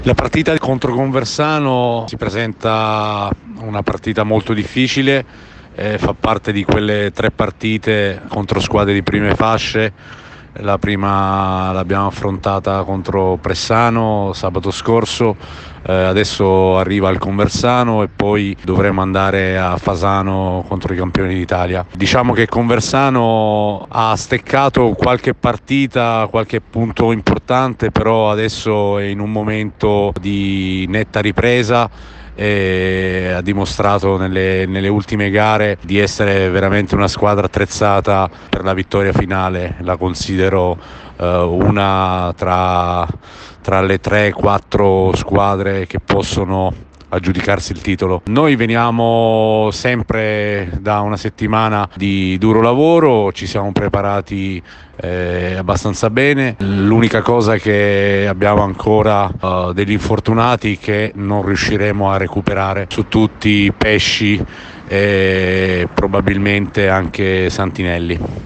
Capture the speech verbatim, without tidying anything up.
La partita contro Conversano si presenta una partita molto difficile, eh, fa parte di quelle tre partite contro squadre di prime fasce. La prima l'abbiamo affrontata contro Pressano sabato scorso, eh, adesso arriva il Conversano e poi dovremo andare a Fasano contro i campioni d'Italia. Diciamo che Conversano ha steccato qualche partita, qualche punto importante, però adesso è in un momento di netta ripresa e ha dimostrato nelle, nelle ultime gare di essere veramente una squadra attrezzata per la vittoria finale. La considero eh, una tra, tra le tre quattro squadre che possono aggiudicarsi il titolo. Noi veniamo sempre da una settimana di duro lavoro, ci siamo preparati eh, abbastanza bene. L'unica cosa è che abbiamo ancora uh, degli infortunati che non riusciremo a recuperare, su tutti Pesci e probabilmente anche Santinelli.